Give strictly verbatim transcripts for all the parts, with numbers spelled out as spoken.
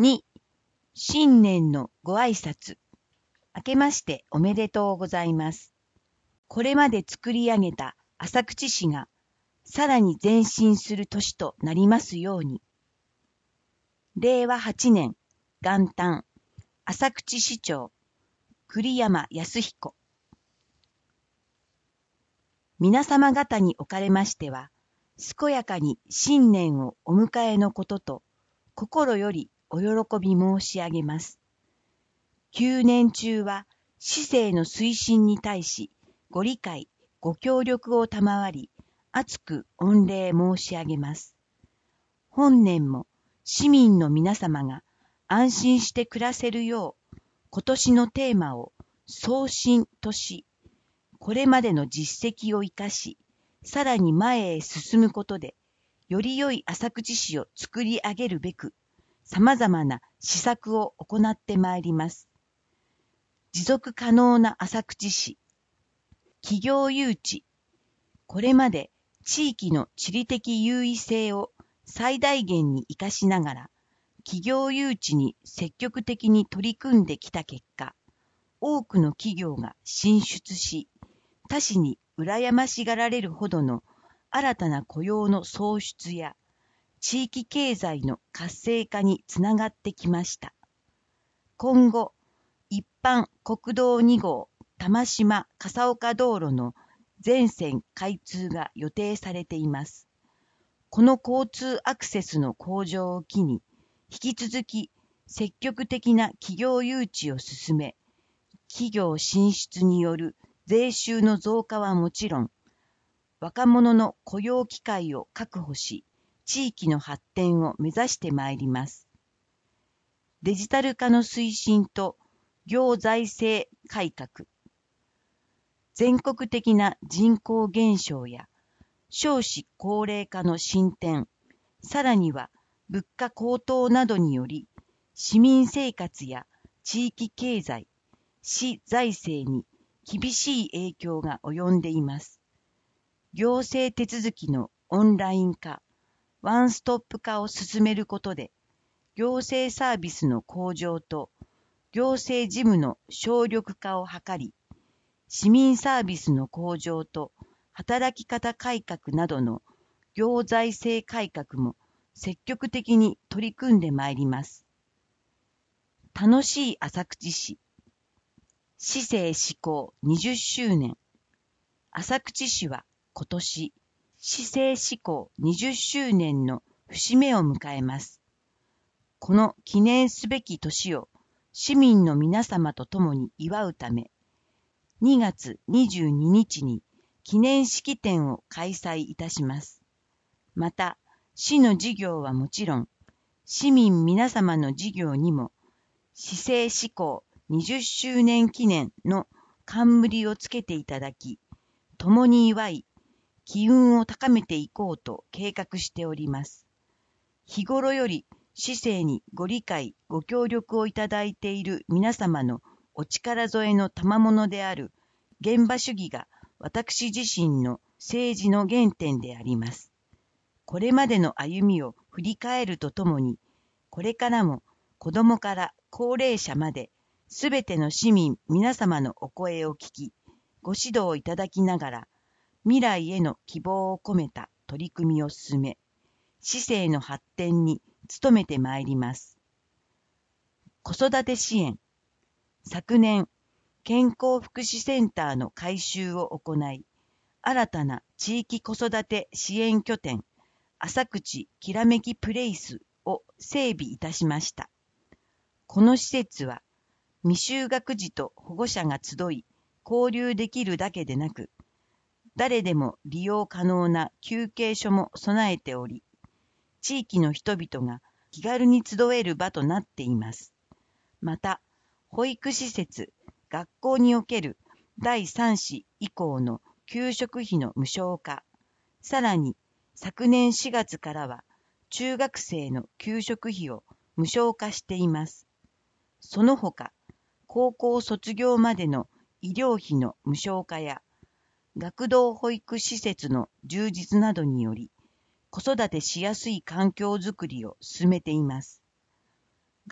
に、新年のご挨拶。明けましておめでとうございます。これまで作り上げた浅口市が、さらに前進する年となりますように。れいわはちねん元旦、浅口市長、栗山康彦。皆様方におかれましては、健やかに新年をお迎えのことと、心よりお喜び申し上げます。旧年中は、市政の推進に対し、ご理解、ご協力を賜り、厚く御礼申し上げます。本年も、市民の皆様が安心して暮らせるよう、今年のテーマを創新とし、これまでの実績を生かし、さらに前へ進むことで、より良い浅口市を作り上げるべく、様々な施策を行ってまいります。持続可能な浅口市、企業誘致、これまで地域の地理的優位性を最大限に生かしながら、企業誘致に積極的に取り組んできた結果、多くの企業が進出し、他市に羨ましがられるほどの新たな雇用の創出や地域経済の活性化につながってきました。今後、一般国道にごう玉島笠岡道路の全線開通が予定されています。この交通アクセスの向上を機に、引き続き積極的な企業誘致を進め、企業進出による税収の増加はもちろん、若者の雇用機会を確保し、地域の発展を目指してまいります。デジタル化の推進と行財政改革、全国的な人口減少や少子高齢化の進展、さらには物価高騰などにより、市民生活や地域経済、市財政に厳しい影響が及んでいます。行政手続きのオンライン化、ワンストップ化を進めることで、行政サービスの向上と行政事務の省力化を図り、市民サービスの向上と働き方改革などの行財政改革も積極的に取り組んでまいります。楽しい浅口市、市政施行にじゅっしゅうねん。浅口市は今年、市政施行にじゅっしゅうねんの節目を迎えます。この記念すべき年を市民の皆様と共に祝うため、にがつにじゅうににちに記念式典を開催いたします。また、市の事業はもちろん、市民皆様の事業にも、市政施行にじゅっしゅうねん記念の冠をつけていただき、共に祝い、機運を高めていこうと計画しております。日頃より市政にご理解、ご協力をいただいている皆様のお力添えの賜物である現場主義が私自身の政治の原点であります。これまでの歩みを振り返るとともに、これからも子どもから高齢者まで、すべての市民皆様のお声を聞き、ご指導いただきながら、未来への希望を込めた取り組みを進め、市政の発展に努めてまいります。子育て支援。昨年、健康福祉センターの改修を行い、新たな地域子育て支援拠点、浅口きらめきプレイスを整備いたしました。この施設は、未就学児と保護者が集い、交流できるだけでなく、誰でも利用可能な休憩所も備えており、地域の人々が気軽に集える場となっています。また、保育施設、学校におけるだいさん子以降の給食費の無償化、さらに昨年しがつからは中学生の給食費を無償化しています。その他、高校卒業までの医療費の無償化や学童保育施設の充実などにより、子育てしやすい環境づくりを進めています。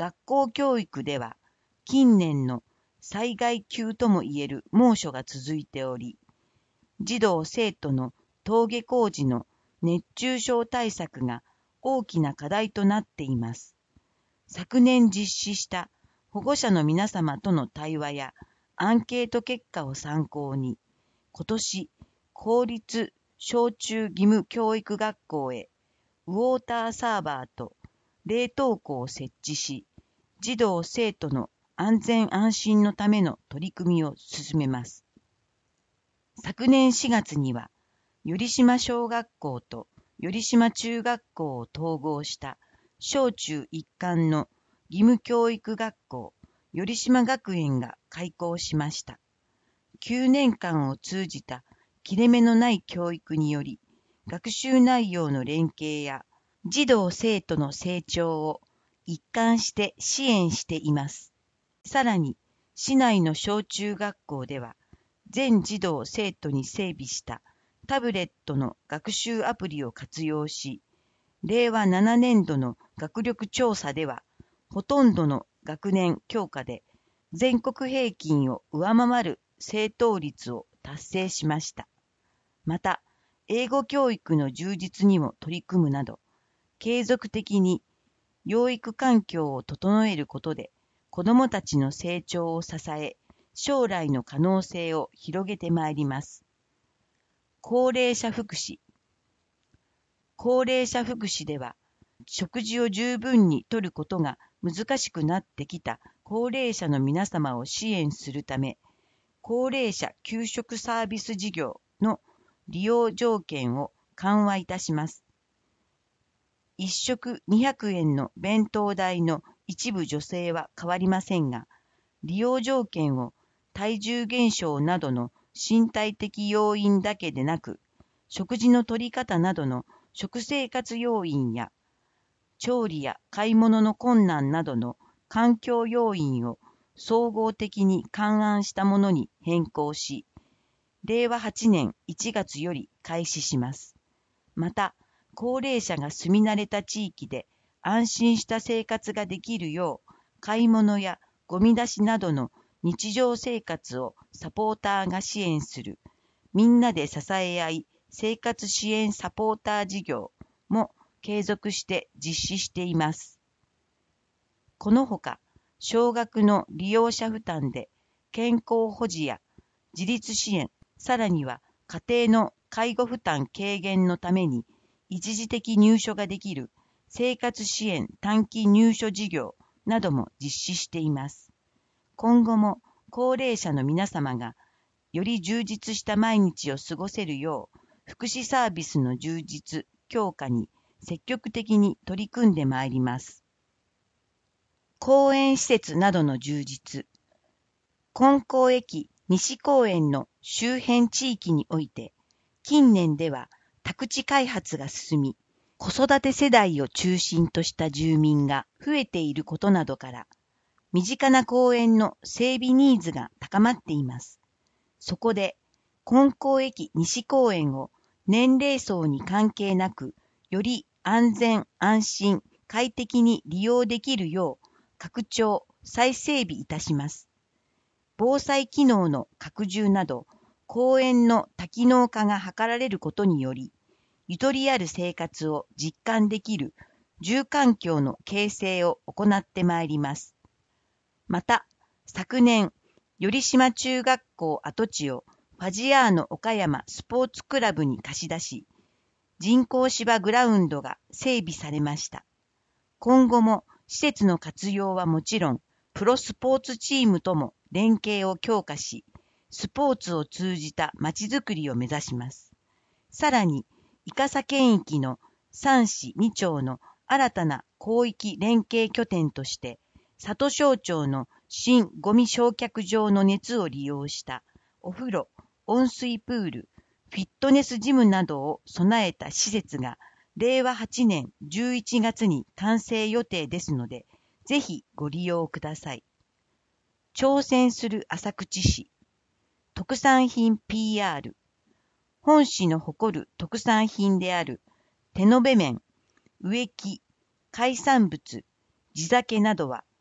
学校教育では近年の災害級ともいえる猛暑が続いており、児童生徒の登下校時の熱中症対策が大きな課題となっています。昨年実施した保護者の皆様との対話やアンケート結果を参考に、今年、公立小中義務教育学校へウォーターサーバーと冷凍庫を設置し、児童生徒の安全安心のための取り組みを進めます。昨年しがつには、頼島小学校と頼島中学校を統合した小中一貫の義務教育学校、頼島学園が開校しました。きゅうねんかんを通じた切れ目のない教育により、学習内容の連携や児童生徒の成長を一貫して支援しています。さらに、市内の小中学校では、全児童生徒に整備したタブレットの学習アプリを活用し、れいわななねんどの学力調査では、ほとんどの学年教科で全国平均を上回る正答率を達成しました。また、英語教育の充実にも取り組むなど、継続的に養育環境を整えることで、子どもたちの成長を支え、将来の可能性を広げてまいります。高齢者福祉。高齢者福祉では、食事を十分にとることが難しくなってきた高齢者の皆様を支援するため、高齢者給食サービス事業の利用条件を緩和いたします。一食にひゃくえんの弁当代の一部助成は変わりませんが、利用条件を体重減少などの身体的要因だけでなく、食事の取り方などの食生活要因や、調理や買い物の困難などの環境要因を総合的に勘案したものに変更し、れいわはちねんいちがつより開始します。また、高齢者が住み慣れた地域で安心した生活ができるよう、買い物やゴミ出しなどの日常生活をサポーターが支援する、みんなで支え合い生活支援サポーター事業も継続して実施しています。このほか、少額の利用者負担で健康保持や自立支援、さらには家庭の介護負担軽減のために一時的入所ができる生活支援短期入所事業なども実施しています。今後も高齢者の皆様がより充実した毎日を過ごせるよう、福祉サービスの充実、強化に積極的に取り組んでまいります。公園施設などの充実。金光駅西公園の周辺地域において、近年では宅地開発が進み、子育て世代を中心とした住民が増えていることなどから、身近な公園の整備ニーズが高まっています。そこで、金光駅西公園を年齢層に関係なく、より安全・安心・快適に利用できるよう、拡張・再整備いたします。防災機能の拡充など、公園の多機能化が図られることにより、ゆとりある生活を実感できる住環境の形成を行ってまいります。また、昨年、頼島中学校跡地をファジアーノ岡山スポーツクラブに貸し出し、人工芝グラウンドが整備されました。今後も施設の活用はもちろん、プロスポーツチームとも連携を強化し、スポーツを通じたまちづくりを目指します。さらに、伊笠県域のさん市に町の新たな広域連携拠点として、里庄町の新ゴミ焼却場の熱を利用したお風呂、温水プール、フィットネスジムなどを備えた施設がれいわはちねんじゅういちがつに完成予定ですので、ぜひご利用ください。挑戦する浅口市、特産品 ピーアール。本市の誇る特産品である手延べ麺、植木、海産物、地酒などは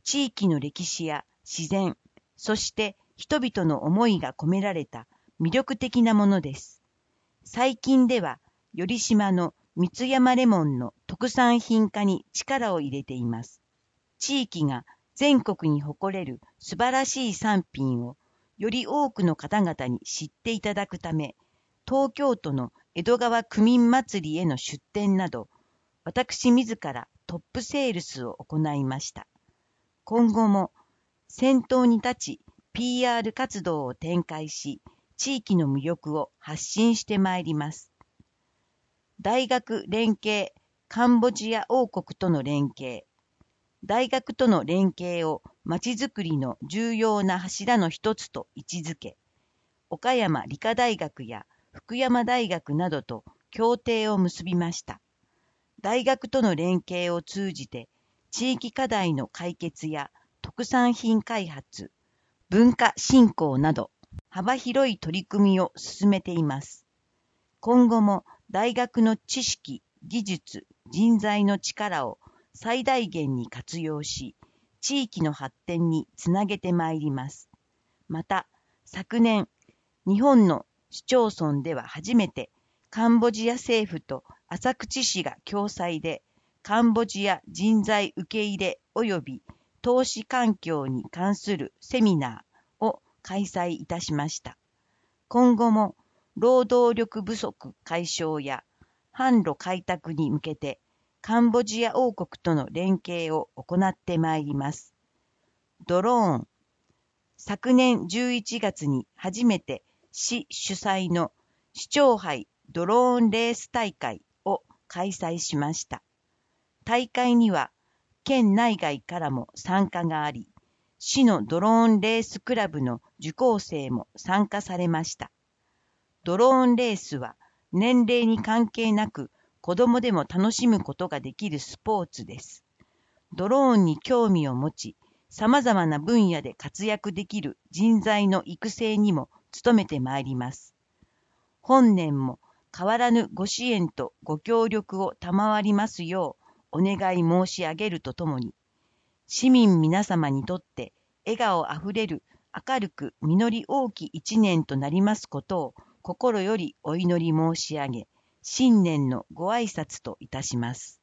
地域の歴史や自然、そして人々の思いが込められた魅力的なものです。最近では、頼島の三ツ山レモンの特産品化に力を入れています。地域が全国に誇れる素晴らしい産品をより多くの方々に知っていただくため、東京都の江戸川区民祭りへの出店など、私自らトップセールスを行いました。今後も先頭に立ち ピーアール 活動を展開し、地域の魅力を発信してまいります。大学連携カンボジア王国との連携。大学との連携をまちづくりの重要な柱の一つと位置づけ、岡山理科大学や福山大学などと協定を結びました。大学との連携を通じて、地域課題の解決や特産品開発、文化振興など、幅広い取り組みを進めています。今後も大学の知識、技術、人材の力を最大限に活用し、地域の発展につなげてまいります。また、昨年、日本の市町村では初めて、カンボジア政府と浅口市が共催で、カンボジア人材受け入れ及び投資環境に関するセミナーを開催いたしました。今後も労働力不足解消や販路開拓に向けてカンボジア王国との連携を行ってまいります。ドローン。昨年じゅういちがつに初めて市主催の市長杯ドローンレース大会を開催しました。大会には県内外からも参加があり、市のドローンレースクラブの受講生も参加されました。ドローンレースは年齢に関係なく子供でも楽しむことができるスポーツです。ドローンに興味を持ち、様々な分野で活躍できる人材の育成にも努めてまいります。本年も変わらぬご支援とご協力を賜りますようお願い申し上げるとともに、市民皆様にとって笑顔あふれる明るく実り多き一年となりますことを心よりお祈り申し上げ、新年のご挨拶といたします。